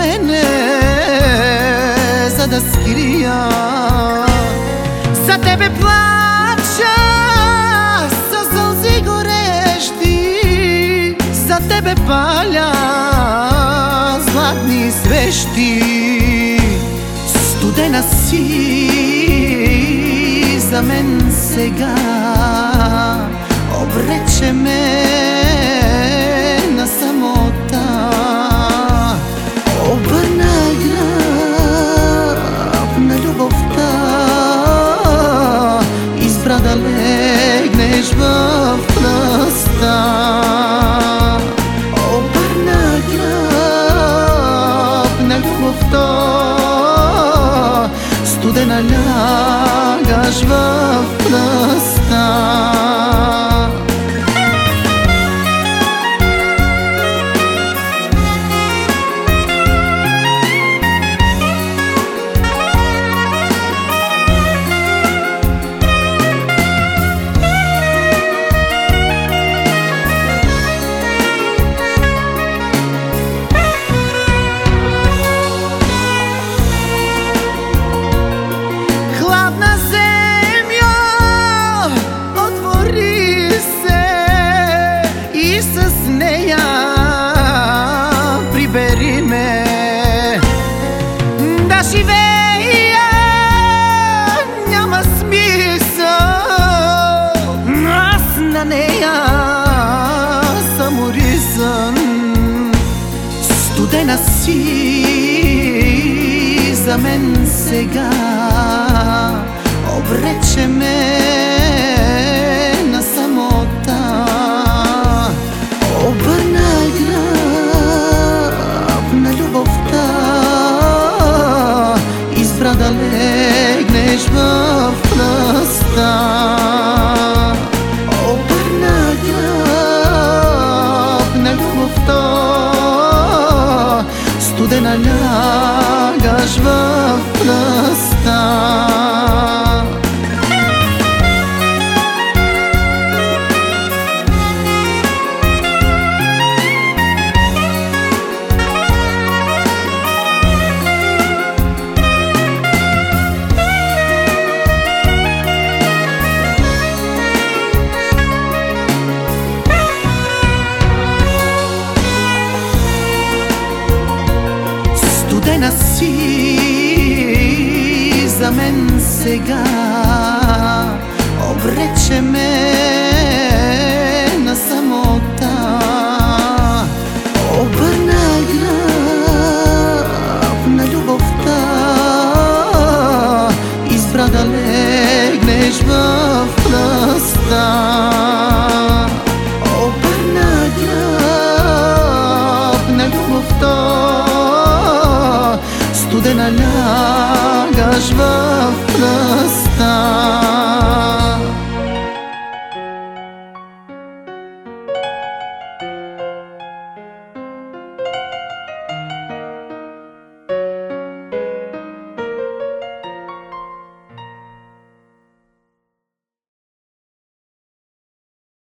мене, за да скрия. За тебе плача със сълзи горещи, за тебе паля златни свещи. Студена си за мен сега, обрече ме на самота. Обърна гръб на любовта, избра да легнеш в пръста. Обърна гръб на любовта, студена лягаш в пръста. Да живея няма смисъл, аз на нея съм оризан. Студена си за мен сега, обрече ме на самота. Обърна гръб на любовта, избра да легнеш в пръста. Обърна гръб на любовта, студена лягаш в пръста. Студена си за мен сега, обрече ме на самота. Обърна гръб на любовта, избра да легнеш в пръста. Обърна гръб на любовта, студена лягаш в пръста.